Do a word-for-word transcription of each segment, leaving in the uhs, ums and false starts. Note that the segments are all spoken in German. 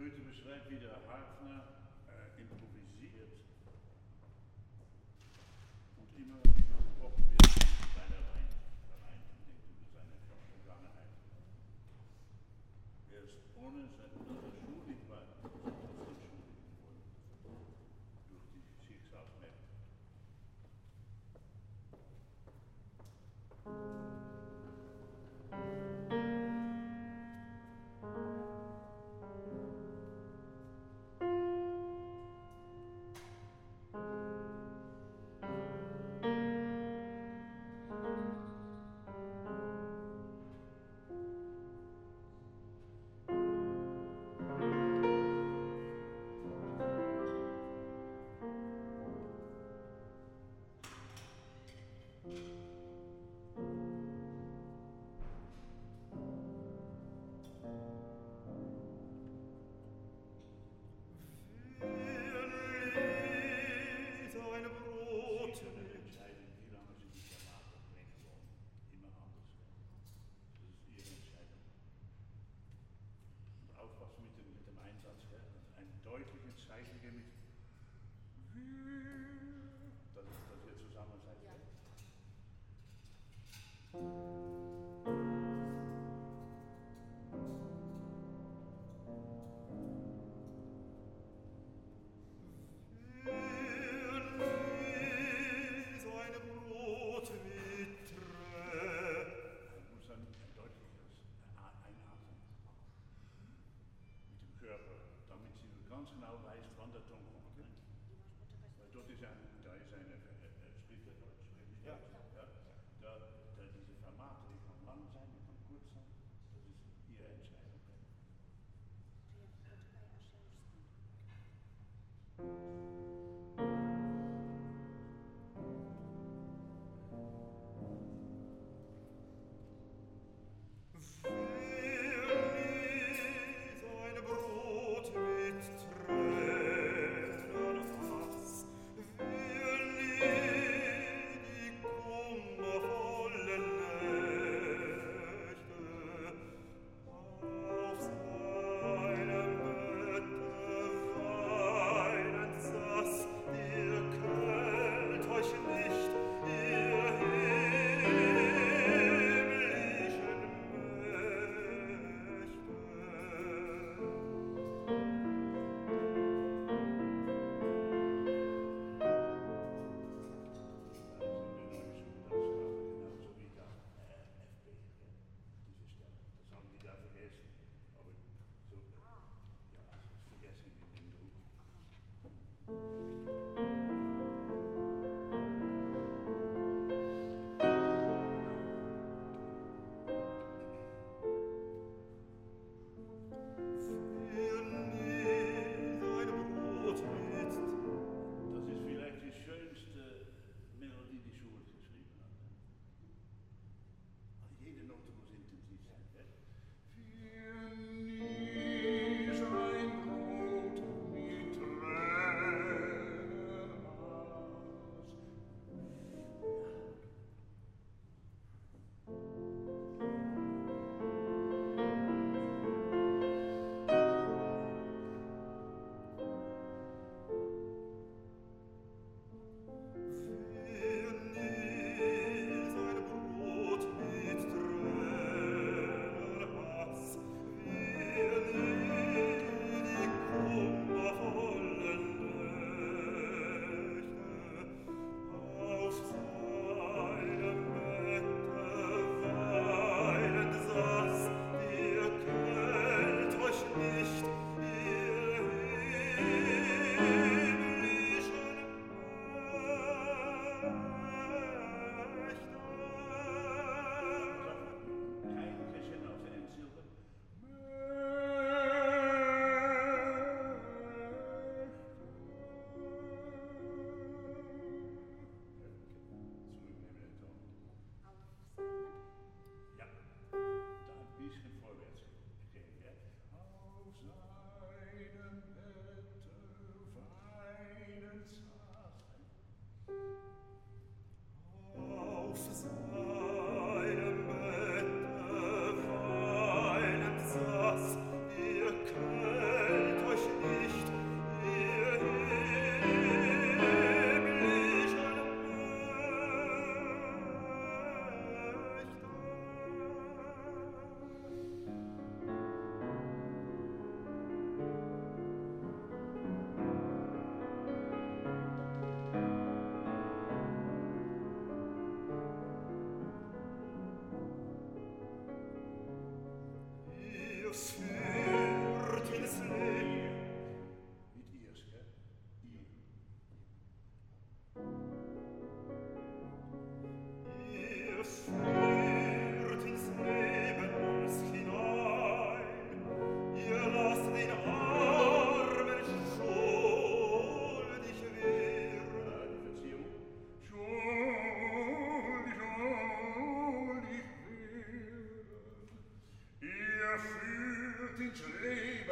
Goethe beschreibt, wie der Hafner äh, improvisiert und immer gebrochen wird in seiner Rein, rein denkt über seine Vergangenheit. Er ist ohne sein, dass er schuldig war, trotzdem schuldig geworden durch die Schicksalsmächte. Brot mit Tränen, was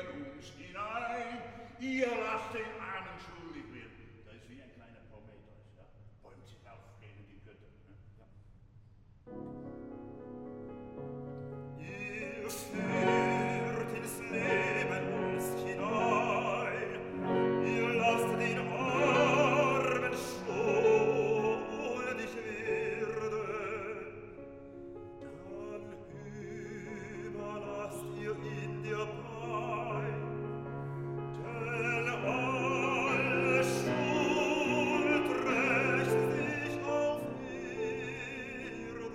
Leben uns hinein. Ihr lasst den Armen schuldig werden. Das ist wie ein kleiner Prometheus, ja. Bäumt sich auf gegen die Götter. Ne? Ja. Ihr führt ins Leben uns hinein. Ihr lasst den Armen schuldig werden. Dann überlasst ihr in der Pein. Denn alle Schuld rächt sich auf Erden.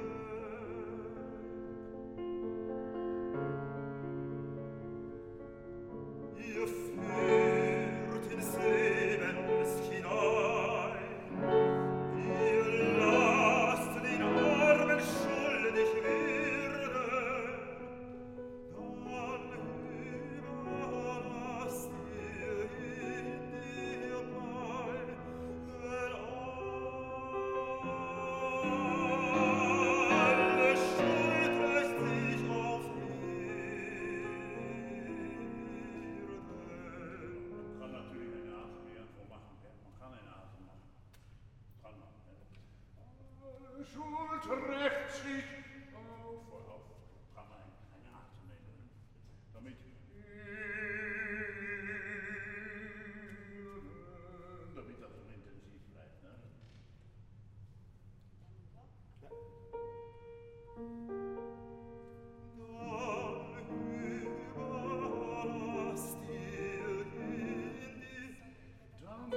Ihr führt ins Leben uns hinein. Ihr lasst den Armen schuldig werden. Dann überlasst ihr in der Pein. Denn alle Schuld rächt sich auf Erden. Man kann natürlich eine Art mehr vormachen. Ja. Man kann eine Art machen. Kann man. Ja. Alle Schuld rächt sich auf. Auf. Kann man eine Art nehmen. Damit. Damit das so intensiv bleibt. Ne? Dann überlasst ihr in die Dann.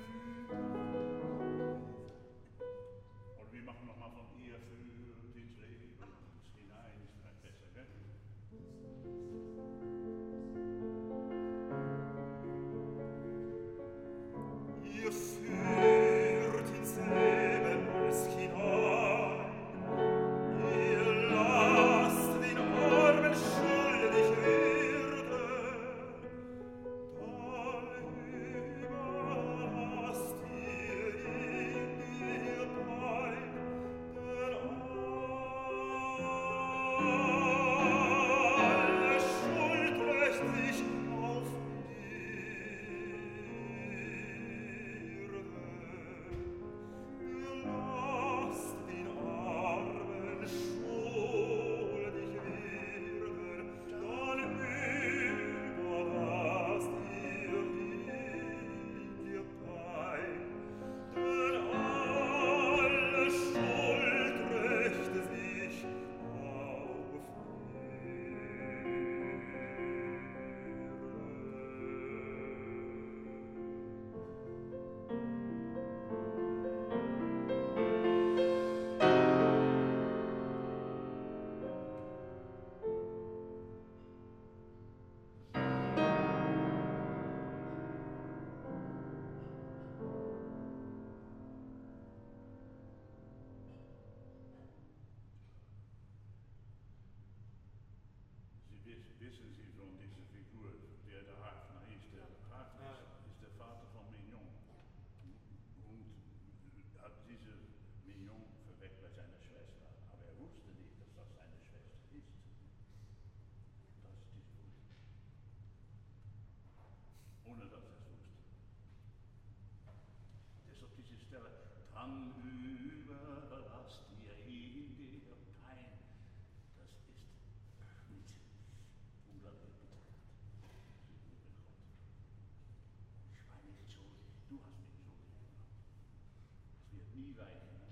Und wir machen nochmal von ihr führt ins Leben uns hinein. Ist vielleicht besser, gell? Ihr führt ins Leben uns hinein. Ihr lasst den Armen schuldig werden. Dann überlasst ihr in der Pein. Denn alle Schuld rächt sich auf Ihr lasst den Armen schuldig werden, dann überlasst ihr in der Pein. Denn alle Schuld rächt sich auf Sie wissen, wissen Sie von dieser Figur, der der Hafner ist. Der Hafner ist der Vater von Mignon. Und hat diese Mignon verweckt bei seiner Schwester. Aber er wusste nicht, dass das seine Schwester ist. Das ist die Furcht. Ohne dass er es wusste. Deshalb diese Stelle. Dann überlasst ihr in der Pein. Das ist mit unglaublich Bitterkeit. Ich war nicht schuldig. Du hast mich schuldig gemacht. Es wird nie weitergehen.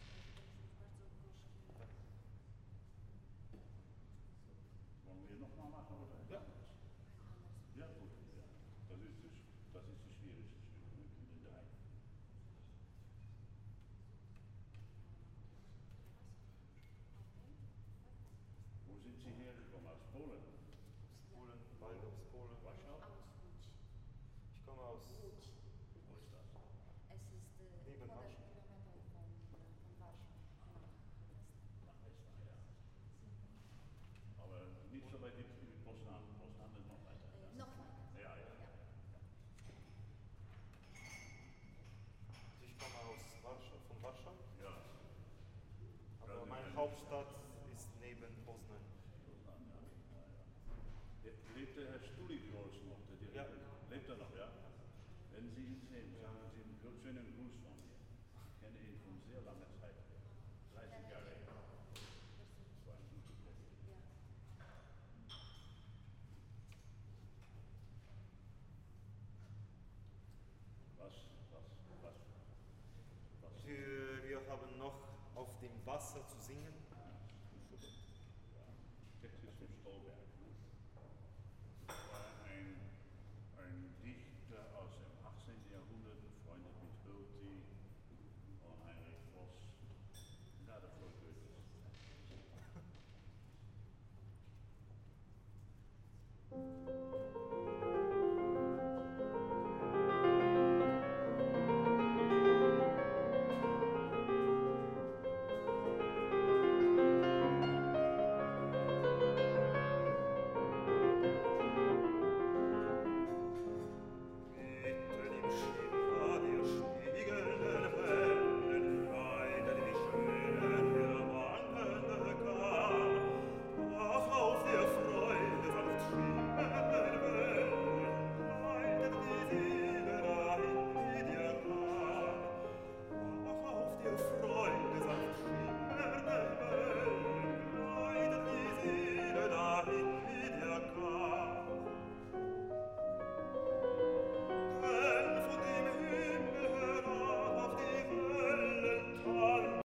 Wollen wir nochmal machen, oder? Ja. Ja, gut. Ja. Das ist das, das ist das schwierigste Stück mit den drei. Wo sind Sie hergekommen? Aus Polen? Polen, Waldorf, Polen. Warschau? Ich komme aus Wo ist das? Es ist äh, Neben hundert Warschau. Kilometer von, von Warschau. Nach Westen, ja. Aber nicht so weit wie Poznan. Poznan ist noch weiter. Äh, Ja. noch weiter. Ja, ja, ja. schönen Gruß von mir. Ich kenne ihn von sehr langer Zeit her. dreißig Jahre her. Das war ein guter Kollege. Ja. Was, was, was, was? Wir, wir haben noch auf dem Wasser zu singen. Jetzt ist im Stolberg.